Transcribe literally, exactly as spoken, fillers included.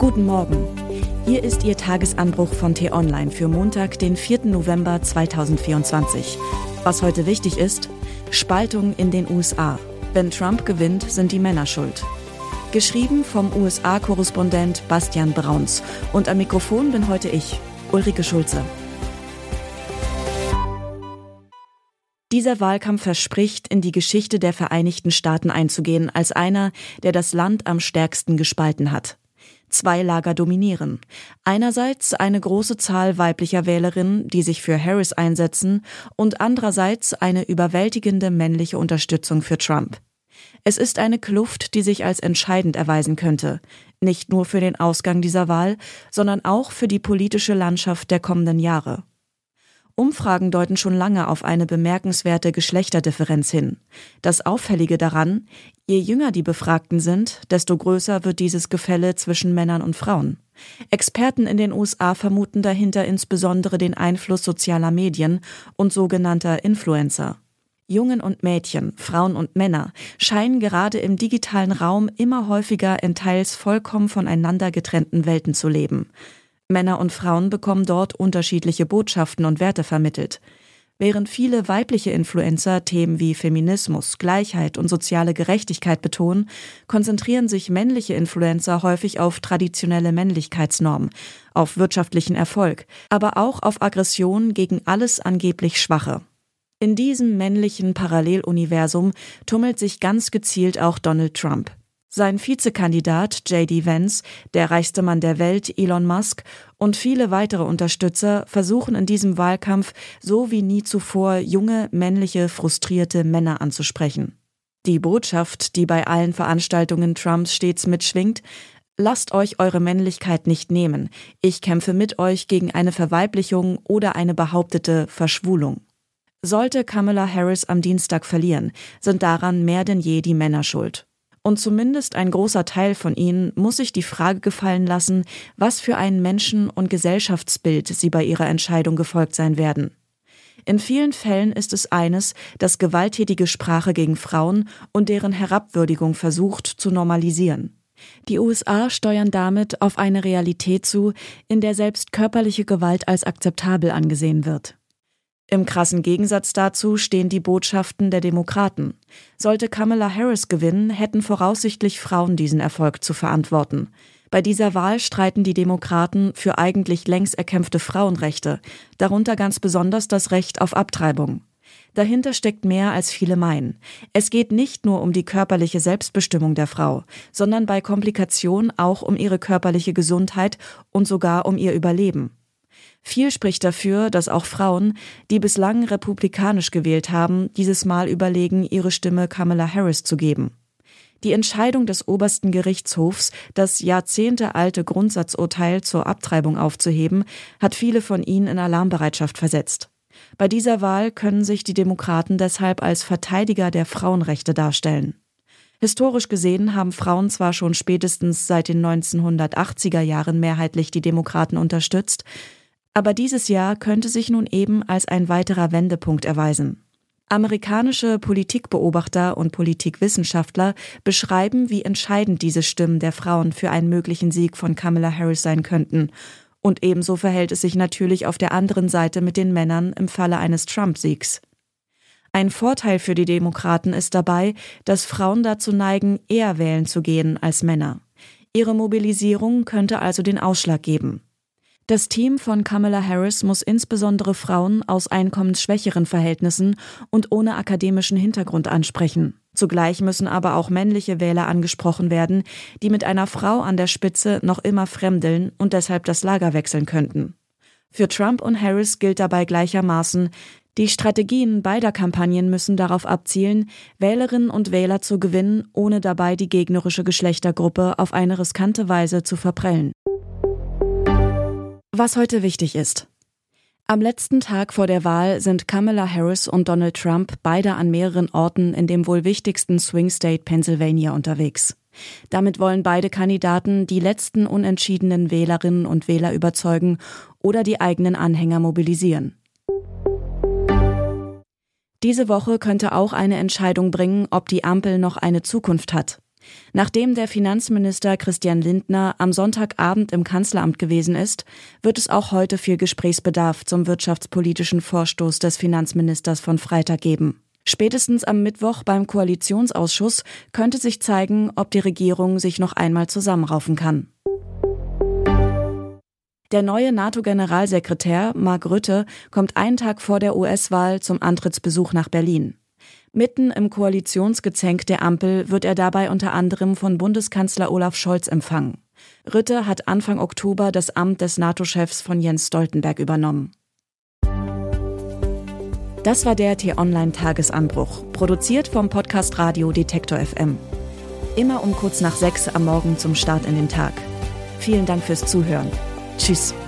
Guten Morgen. Hier ist Ihr Tagesanbruch von T-Online für Montag, den vierten November zweitausendvierundzwanzig. Was heute wichtig ist: Spaltung in den U S A. Wenn Trump gewinnt, sind die Männer schuld. Geschrieben vom U S A-Korrespondent Bastian Brauns. Und am Mikrofon bin heute ich, Ulrike Schulze. Dieser Wahlkampf verspricht, in die Geschichte der Vereinigten Staaten einzugehen, als einer, der das Land am stärksten gespalten hat. Zwei Lager dominieren. Einerseits eine große Zahl weiblicher Wählerinnen, die sich für Harris einsetzen, und andererseits eine überwältigende männliche Unterstützung für Trump. Es ist eine Kluft, die sich als entscheidend erweisen könnte, nicht nur für den Ausgang dieser Wahl, sondern auch für die politische Landschaft der kommenden Jahre. Umfragen deuten schon lange auf eine bemerkenswerte Geschlechterdifferenz hin. Das Auffällige daran: Je jünger die Befragten sind, desto größer wird dieses Gefälle zwischen Männern und Frauen. Experten in den U S A vermuten dahinter insbesondere den Einfluss sozialer Medien und sogenannter Influencer. Jungen und Mädchen, Frauen und Männer scheinen gerade im digitalen Raum immer häufiger in teils vollkommen voneinander getrennten Welten zu leben. Männer und Frauen bekommen dort unterschiedliche Botschaften und Werte vermittelt. Während viele weibliche Influencer Themen wie Feminismus, Gleichheit und soziale Gerechtigkeit betonen, konzentrieren sich männliche Influencer häufig auf traditionelle Männlichkeitsnormen, auf wirtschaftlichen Erfolg, aber auch auf Aggression gegen alles angeblich Schwache. In diesem männlichen Paralleluniversum tummelt sich ganz gezielt auch Donald Trump. Sein Vizekandidat J D Vance, der reichste Mann der Welt Elon Musk und viele weitere Unterstützer versuchen in diesem Wahlkampf so wie nie zuvor junge, männliche, frustrierte Männer anzusprechen. Die Botschaft, die bei allen Veranstaltungen Trumps stets mitschwingt: Lasst euch eure Männlichkeit nicht nehmen. Ich kämpfe mit euch gegen eine Verweiblichung oder eine behauptete Verschwulung. Sollte Kamala Harris am Dienstag verlieren, sind daran mehr denn je die Männer schuld. Und zumindest ein großer Teil von ihnen muss sich die Frage gefallen lassen, was für ein Menschen- und Gesellschaftsbild sie bei ihrer Entscheidung gefolgt sein werden. In vielen Fällen ist es eines, das gewalttätige Sprache gegen Frauen und deren Herabwürdigung versucht zu normalisieren. Die U S A steuern damit auf eine Realität zu, in der selbst körperliche Gewalt als akzeptabel angesehen wird. Im krassen Gegensatz dazu stehen die Botschaften der Demokraten. Sollte Kamala Harris gewinnen, hätten voraussichtlich Frauen diesen Erfolg zu verantworten. Bei dieser Wahl streiten die Demokraten für eigentlich längst erkämpfte Frauenrechte, darunter ganz besonders das Recht auf Abtreibung. Dahinter steckt mehr, als viele meinen. Es geht nicht nur um die körperliche Selbstbestimmung der Frau, sondern bei Komplikationen auch um ihre körperliche Gesundheit und sogar um ihr Überleben. Viel spricht dafür, dass auch Frauen, die bislang republikanisch gewählt haben, dieses Mal überlegen, ihre Stimme Kamala Harris zu geben. Die Entscheidung des obersten Gerichtshofs, das jahrzehntealte Grundsatzurteil zur Abtreibung aufzuheben, hat viele von ihnen in Alarmbereitschaft versetzt. Bei dieser Wahl können sich die Demokraten deshalb als Verteidiger der Frauenrechte darstellen. Historisch gesehen haben Frauen zwar schon spätestens seit den neunzehnhundertachtziger Jahren mehrheitlich die Demokraten unterstützt, aber dieses Jahr könnte sich nun eben als ein weiterer Wendepunkt erweisen. Amerikanische Politikbeobachter und Politikwissenschaftler beschreiben, wie entscheidend diese Stimmen der Frauen für einen möglichen Sieg von Kamala Harris sein könnten. Und ebenso verhält es sich natürlich auf der anderen Seite mit den Männern im Falle eines Trump-Siegs. Ein Vorteil für die Demokraten ist dabei, dass Frauen dazu neigen, eher wählen zu gehen als Männer. Ihre Mobilisierung könnte also den Ausschlag geben. Das Team von Kamala Harris muss insbesondere Frauen aus einkommensschwächeren Verhältnissen und ohne akademischen Hintergrund ansprechen. Zugleich müssen aber auch männliche Wähler angesprochen werden, die mit einer Frau an der Spitze noch immer fremdeln und deshalb das Lager wechseln könnten. Für Trump und Harris gilt dabei gleichermaßen: Die Strategien beider Kampagnen müssen darauf abzielen, Wählerinnen und Wähler zu gewinnen, ohne dabei die gegnerische Geschlechtergruppe auf eine riskante Weise zu verprellen. Was heute wichtig ist: Am letzten Tag vor der Wahl sind Kamala Harris und Donald Trump beide an mehreren Orten in dem wohl wichtigsten Swing State Pennsylvania unterwegs. Damit wollen beide Kandidaten die letzten unentschiedenen Wählerinnen und Wähler überzeugen oder die eigenen Anhänger mobilisieren. Diese Woche könnte auch eine Entscheidung bringen, ob die Ampel noch eine Zukunft hat. Nachdem der Finanzminister Christian Lindner am Sonntagabend im Kanzleramt gewesen ist, wird es auch heute viel Gesprächsbedarf zum wirtschaftspolitischen Vorstoß des Finanzministers von Freitag geben. Spätestens am Mittwoch beim Koalitionsausschuss könnte sich zeigen, ob die Regierung sich noch einmal zusammenraufen kann. Der neue NATO-Generalsekretär Mark Rutte kommt einen Tag vor der U S-Wahl zum Antrittsbesuch nach Berlin. Mitten im Koalitionsgezänk der Ampel wird er dabei unter anderem von Bundeskanzler Olaf Scholz empfangen. Rutte hat Anfang Oktober das Amt des NATO-Chefs von Jens Stoltenberg übernommen. Das war der T-Online-Tagesanbruch, produziert vom Podcast Radio Detektor F M. Immer um kurz nach sechs am Morgen zum Start in den Tag. Vielen Dank fürs Zuhören. Tschüss.